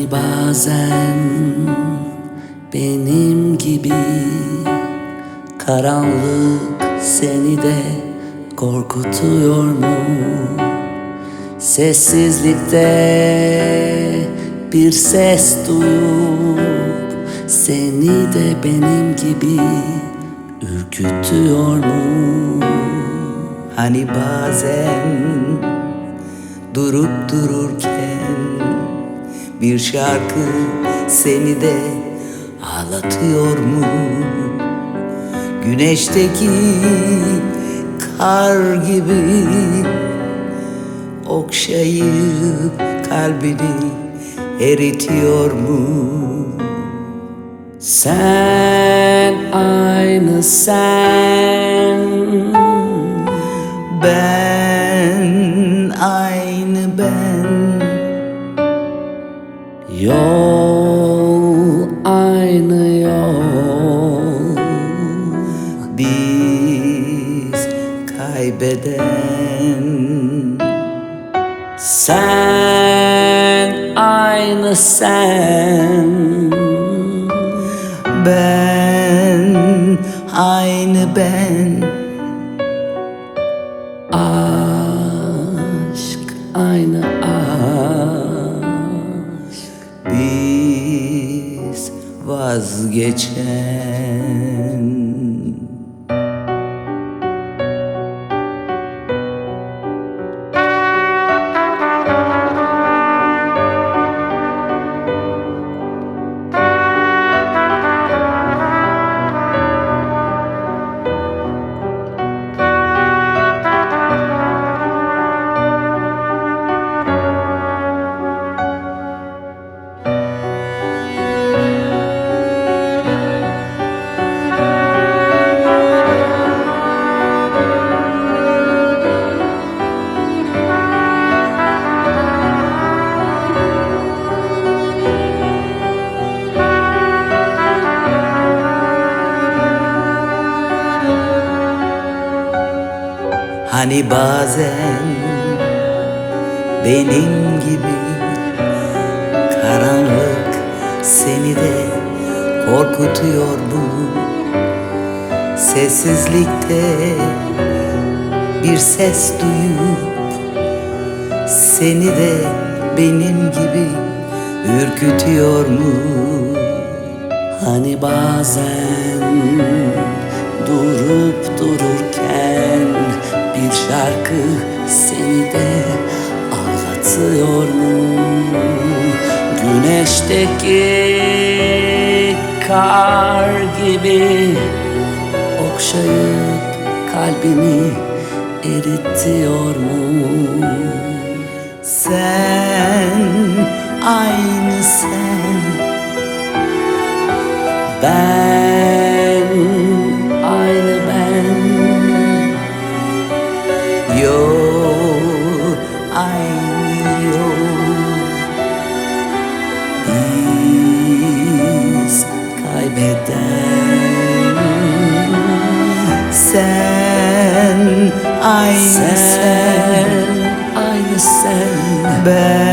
Hani bazen benim gibi karanlık seni de korkutuyor mu? Sessizlikte bir ses duyup seni de benim gibi ürkütüyor mu? Hani bazen durup dururken bir şarkı seni de ağlatıyor mu? Güneşteki kar gibi okşayıp kalbini eritiyor mu? Sen aynı sen, Ben aynı ben, yol aynı yol. biz kaybeden. Sen aynı sen, Ben aynı ben, aşk aynı aşk. biz vazgeçen. Hani bazen benim gibi karanlık seni de korkutuyor bu. Sessizlikte bir ses duyup seni de benim gibi ürkütüyor mu? Hani bazen durup dururken bir şarkı seni de ağlatıyor mu? Güneşteki kar gibi okşayıp kalbini eritiyor mu? Sen aynı sen, Ben aynı ben, yol aynı yol. biz kaybeden. Sen aynı sen, Sen aynı sen, ben